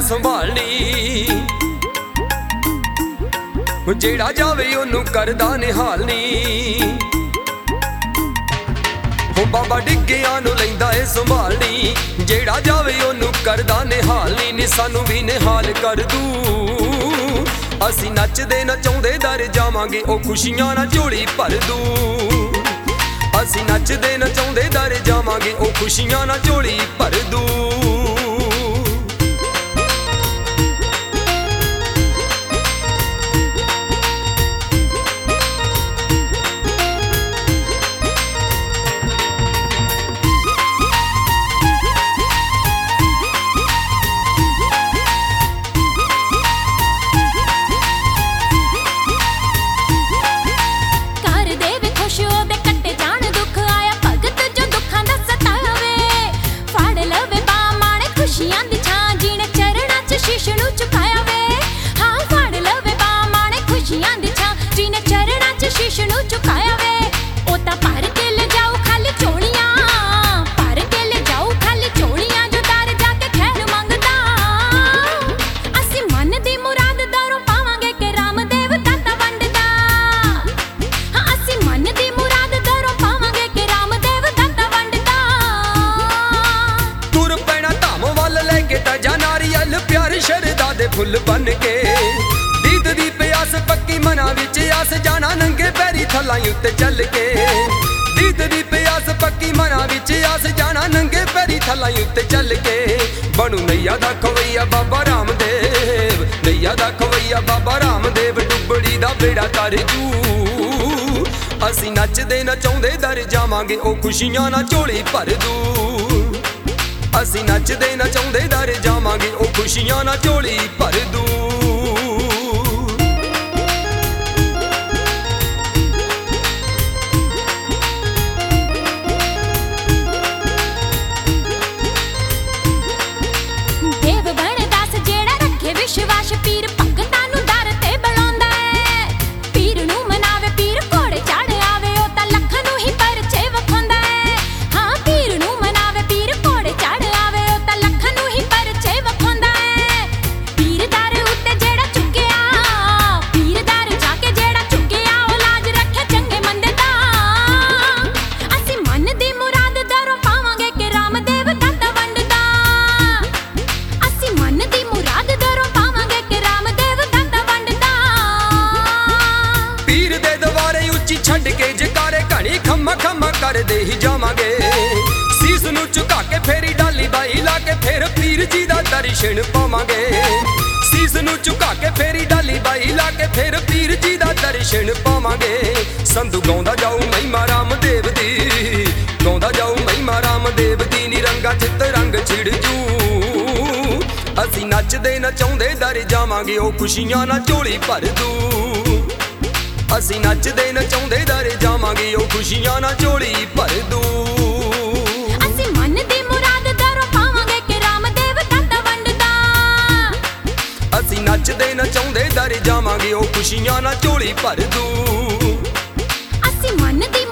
संभालनी। जेड़ा जावे ओनू करदा निहालनी। बाबा डिग्गियां नू लैंदा है संभालनी। जेड़ा जावे ओनू करदा निहालनी। नी सानू भी निहाल कर दू। असी नचदे नचाउंदे दर जावांगे ओ खुशियां ना झोली भर दू। असी नचदे नचाउंदे दर जावांगे ओ खुशियां ना झोली भर दू। फुल बन के दीद दी प्यास पक्की मना विच आस जाना नंगे पैरी थलाई उत्ते चल के। दीद दी प्यास पक्की मना विच आस जाना नंगे पैरी थलाई उत्ते चल के। बनू नैया दा खवैया बाबा रामदेव। नैया दा खवैया बाबा रामदेव। डुबड़ी दा बेड़ा कर जू। असी नचदे नचाउंदे दर जावांगे ओ खुशियां ना झोली भर दू। असी नचदे नचाउंदे दर जावांगे ओ खुशियां ना झोली भर दू। देव बण दास जेड़ा रखे विश्वास पीर भगतां नू दर ते बुलाउंदा है। पीर नू मनावे पीर घोड़े चढ़ आवे ओ तां लख नू ही परचे वखांदा है। हां पीर नू मनावे पीर घोड़े चढ़ आवे ओ तां लख नू ही परचे वखांदा है। पीर दर उत्ते जेड़ा चुकिया पीर दर जाके जेड़ा चुकिया ओ लाज रखे चंगे मंदे दा। असी मन दी मुराद दरों पावांगे कि रामदेव दाता वंडदा। असी मन दी मुराद दरों पावांगे कि रामदेव दाता वंडदा। पीर दे दवारे उच्ची छड्ड के जकारे घणी खम्मा खम्मा कर दे ही जावांगे। सीस नू झुका के फेरी डाली बाई ला के फिर पीर जी दा दर्शन पावांगे। सीस नू झुका के फेरी डाली बाई ला के फिर पीर जी दा दर्शन पावांगे। संधू गाउंदा जाऊ महिमा रामदेव दी। गाउंदा जाऊ महिमा रामदेव दी। निरंगा चित रंग छिड़ जू। असी नचदे नचाउंदे दर जावांगे ओ खुशियां ना झोली भर दू। असी नचदे नचाउंदे दर जावांगे ओ खुशियां ना झोली भर दू। असी मन दी मुराद दरों पावांगे कि रामदेव दाता वंडदा। असी नचदे नचाउंदे दर जावांगे ओ खुशियां ना झोली भर दू। असी मन दी